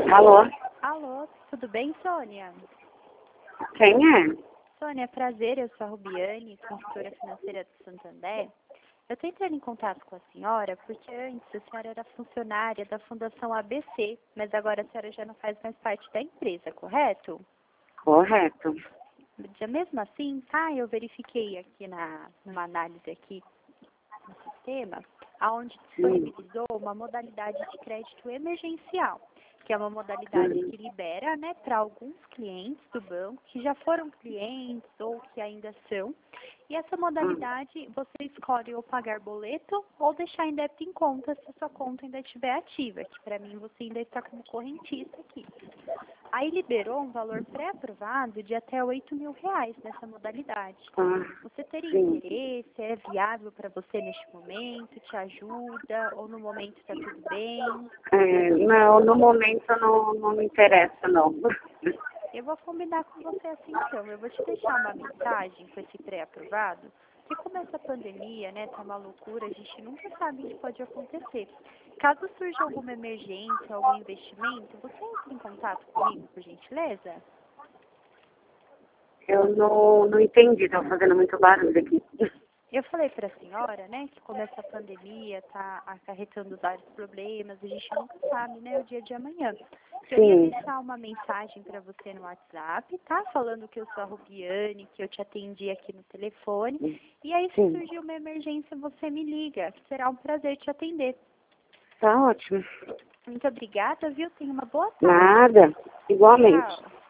Alô? Alô, tudo bem, Sônia? Quem é? Sônia, prazer, eu sou a Rubiane, consultora financeira do Santander. Eu estou entrando em contato com a senhora porque antes a senhora era funcionária da Fundação ABC, mas agora a senhora já não faz mais parte da empresa, correto? Correto. Já mesmo assim, eu verifiquei aqui numa análise aqui no sistema, aonde disponibilizou uma modalidade de crédito emergencial, que é uma modalidade que libera, né, para alguns clientes do banco que já foram clientes ou que ainda são. E essa modalidade você escolhe ou pagar boleto ou deixar em débito em conta se a sua conta ainda estiver ativa, que para mim você ainda está como correntista aqui. Aí liberou um valor pré-aprovado de até R$ 8.000 nessa modalidade. Você teria Sim. interesse? É viável para você neste momento? Te ajuda? Ou no momento está tudo bem? Não, no momento não me interessa, não. Eu vou combinar com você assim então. Eu vou te deixar uma mensagem com esse pré-aprovado, porque como essa pandemia, né, tá uma loucura, a gente nunca sabe o que pode acontecer. Caso surja alguma emergência, algum investimento, você entra em contato comigo, por gentileza? Eu não entendi, tá fazendo muito barulho aqui. Eu falei para a senhora, né, que como essa pandemia está acarretando vários problemas, a gente nunca sabe, né, o dia de amanhã. Eu ia Sim, deixar uma mensagem para você no WhatsApp, tá? Falando que eu sou a Rubiane, que eu te atendi aqui no telefone. E aí, se sim. surgir uma emergência, você me liga. Será um prazer te atender. Tá ótimo. Muito obrigada, viu? Tenha uma boa tarde. Nada. Igualmente. Tchau.